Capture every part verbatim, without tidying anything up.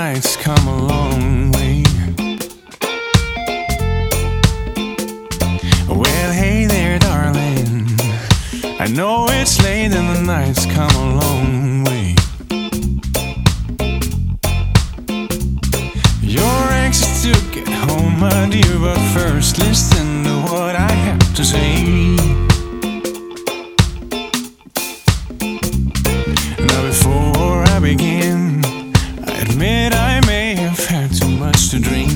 night's come a long way. Well, hey there, darling, I know it's late and the night's come a long way. You're anxious to get home, my dear, but first listen to what I have to say. Now before I begin, I admit I may have had too much to drink.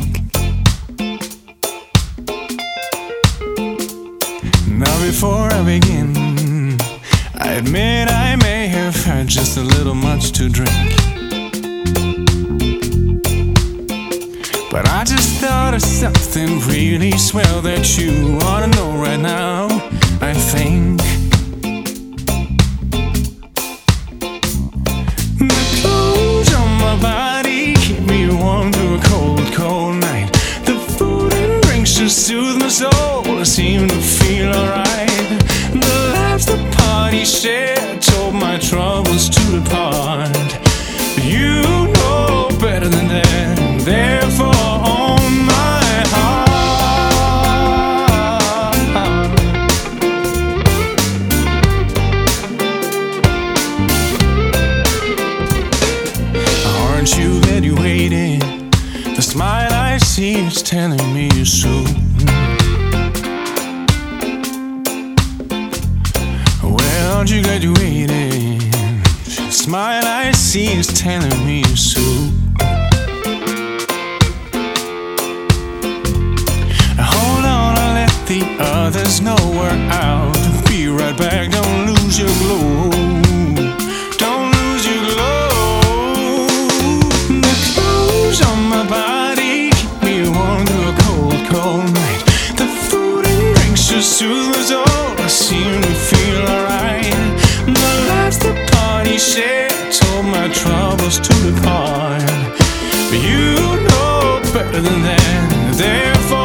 Now before I begin, I admit I may have had just a little much to drink. But I just thought of something really swell that you ought to know right now, I think. The clothes on my body keep me warm through a cold, cold night. The food and drinks just soothe my soul, I seem to feel alright. The laughs the party shared told my troubles to depart. You know better than that, therefore on my heart. Aren't you glad you waited? The smile I see is telling me you're soon. Well, aren't you glad you waited? The smile I see is telling me you're soon. The others know we're out. Be right back, don't lose your glow. Don't lose your glow. The clothes on my body keep me warm through a cold, cold night. The food and drinks just soothe my soul, I seem to feel alright. The laughs the party shared told my troubles to depart. But you know better than that, therefore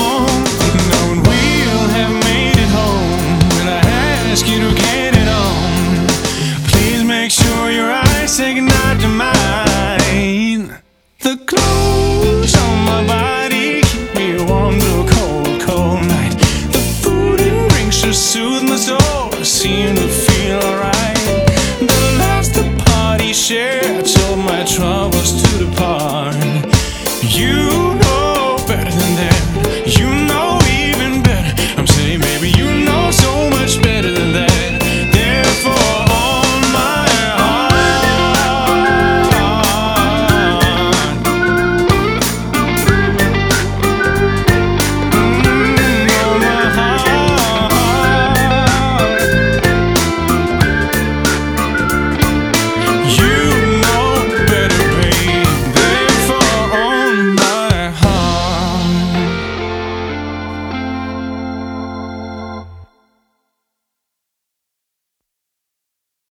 ask you to get it on. Please make sure your eyes say goodnight to mine. The clothes on my body keep me warm through a cold, cold night. The food and drinks just soothe my soul, I seem to feel alright. The laughs the party shared told my troubles to depart. You